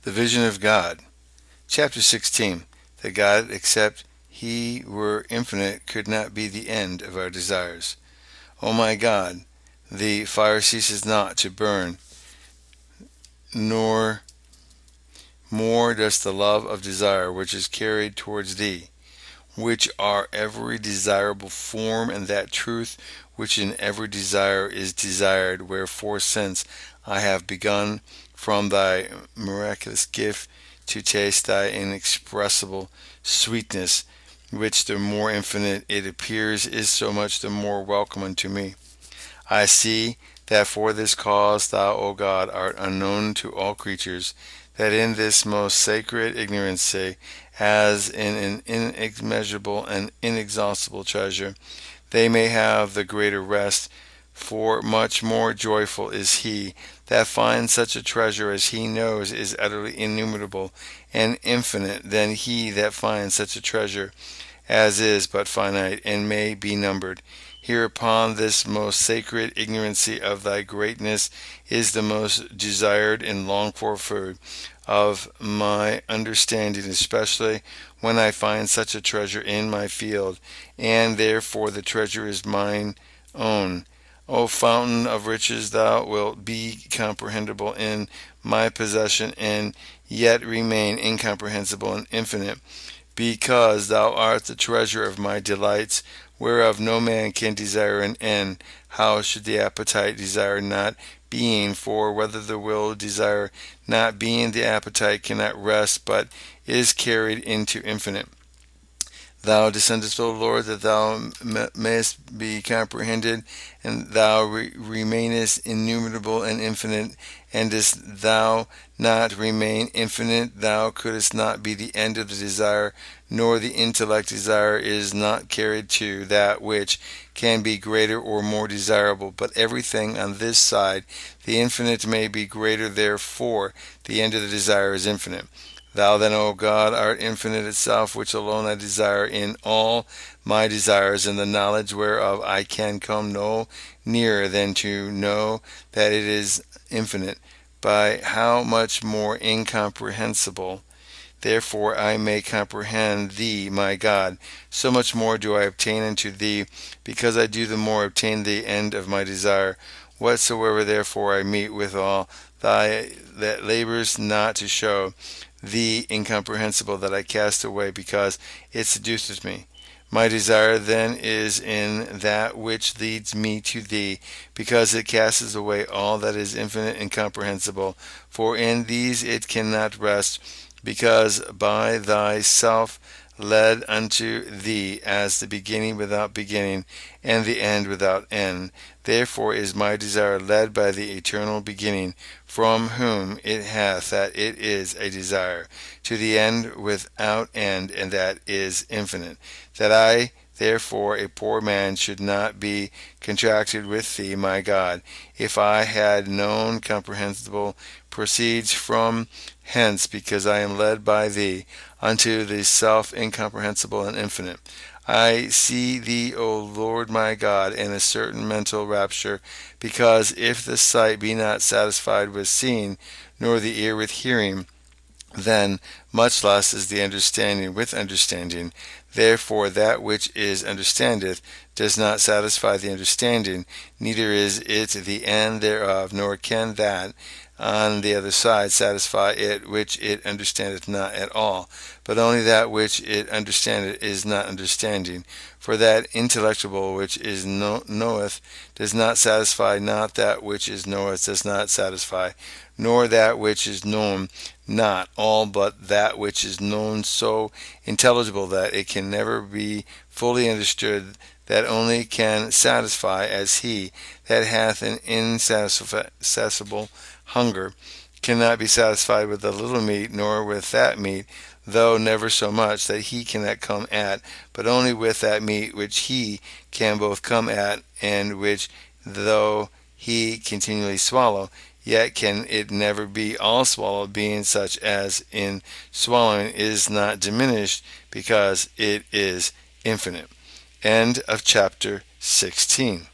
The vision of God. Chapter 16. That God, except He were infinite, could not be the end of our desires. O my God, the fire ceases not to burn, nor more does the love of desire which is carried towards Thee, which are every desirable form, and that truth which in every desire is desired. Wherefore, since I have begun from Thy miraculous gift to taste Thy inexpressible sweetness, which the more infinite it appears is so much the more welcome unto me, I see that for this cause Thou, O God, art unknown to all creatures, that in this most sacred ignorancy, as in an immeasurable and inexhaustible treasure, they may have the greater rest. For much more joyful is he that finds such a treasure as he knows is utterly innumerable and infinite, than he that finds such a treasure as is but finite and may be numbered. Hereupon this most sacred ignorancy of Thy greatness is the most desired and longed for food of my understanding, especially when I find such a treasure in my field, and therefore the treasure is mine own. O fountain of riches, Thou wilt be comprehensible in my possession, and yet remain incomprehensible and infinite, because Thou art the treasure of my delights, whereof no man can desire an end. How should the appetite desire not being? For whether the will desire not being, the appetite cannot rest, but is carried into infinite. Thou descendest, O Lord, that Thou mayest be comprehended, and Thou remainest innumerable and infinite. And didst Thou not remain infinite, Thou couldst not be the end of the desire, nor the intellect desire is not carried to that which can be greater or more desirable. But everything on this side, the infinite, may be greater, therefore the end of the desire is infinite. Thou then, O God, art infinite itself, which alone I desire in all my desires, and the knowledge whereof I can come no nearer than to know that it is infinite, by how much more incomprehensible. Therefore I may comprehend Thee, my God. So much more do I obtain unto Thee, because I do the more obtain the end of my desire. Whatsoever therefore I meet withal, Thy that labors not to show Thee incomprehensible, that I cast away, because it seduceth me. My desire then is in that which leads me to Thee, because it casts away all that is infinite and incomprehensible. For in these it cannot rest, because by Thyself led unto Thee as the beginning without beginning, and the end without end. Therefore is my desire led by the eternal beginning, from whom it hath that it is a desire, to the end without end, and that is infinite. That I, therefore, a poor man, should not be contracted with Thee, my God, if I had known comprehensible, proceeds from hence, because I am led by Thee unto the self incomprehensible and infinite. I see Thee, O Lord my God, in a certain mental rapture, because if the sight be not satisfied with seeing, nor the ear with hearing, then much less is the understanding with understanding. Therefore that which is understandeth does not satisfy the understanding, neither is it the end thereof, nor can that on the other side satisfy it which it understandeth not at all, but only that which it understandeth is not understanding. For that intellectible which is knoweth does not satisfy, not that which is knoweth does not satisfy, nor that which is known not all, but that which is known so intelligible that it can never be fully understood, that only can satisfy as he that hath an insatisfiable hunger cannot be satisfied with a little meat, nor with that meat, though never so much, that he cannot come at, but only with that meat which he can both come at, and which, though he continually swallow, yet can it never be all swallowed, being such as in swallowing is not diminished, because it is infinite. End of chapter 16.